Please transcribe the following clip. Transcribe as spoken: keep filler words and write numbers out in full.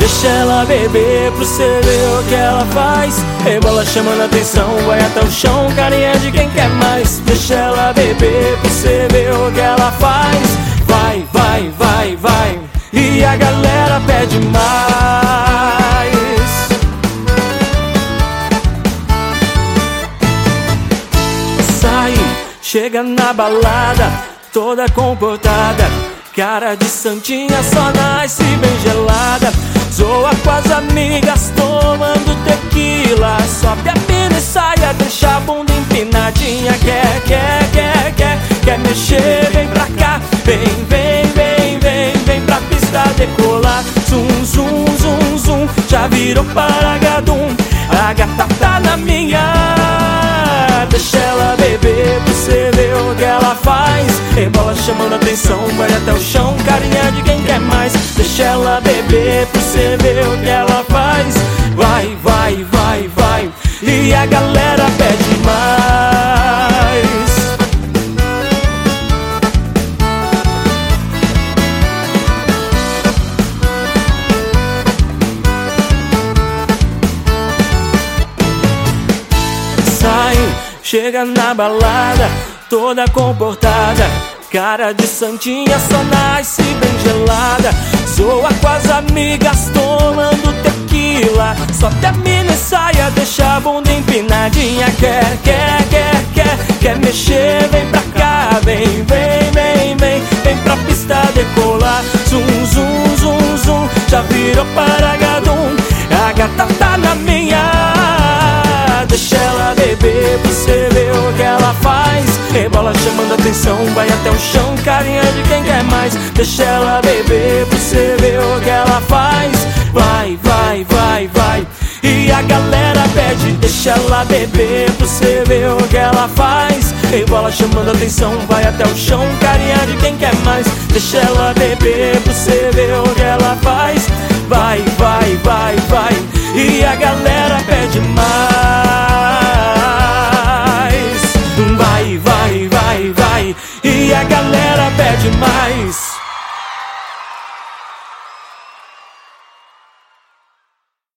Deixa ela beber pro cê ver o que ela faz. Rebola chamando atenção, vai até o chão, carinha de quem quer mais. Deixa ela beber pro cê ver o que ela faz. Vai, vai, vai, vai, e a galera pede mais. Sai, chega na balada, toda comportada, cara de santinha, só nasce bem gelada. Zoa com as amigas, tomando tequila, sobe a pena e saia, deixa a bunda empinadinha. Quer, quer, quer, quer, quer mexer, vem pra cá. Vem, vem, vem, vem, vem pra pista decolar. Zum, zum, zum, zum, já virou paragadum. A gata tá na minha. Deixa ela beber pro cê ver o que ela faz. Rebola chamando atenção, vai até o chão, carinha de quem quer mais. Deixa ela beber pro cê ver o que ela faz. Vai, vai, vai, vai, e a galera pede mais. Sai, chega na balada, toda comportada, cara de santinha, só nasce bem gelada. Zoa com as amigas, tomando tequila, sobe a mina e saia, deixa a bunda empinadinha. Quer, quer, quer, quer, quer mexer, vem pra cá. Vem, vem, vem, vem, vem pra pista decolar. Zum, zum, zum, zum, já virou paragadum. A gata tá na minha. Deixa ela beber pro cê ver o que ela faz. Rebola chamando atenção, vai até o chão, carinha de quem quer mais. Deixa ela beber pro cê ver o que ela faz. Vai, vai, vai, vai, e a galera pede. Deixa ela beber pro cê ver o que ela faz. Rebola chamando atenção, vai até o chão, carinha de quem quer mais. Deixa ela beber pro cê ver o que ela faz. Vai, vai, vai, vai, e a galera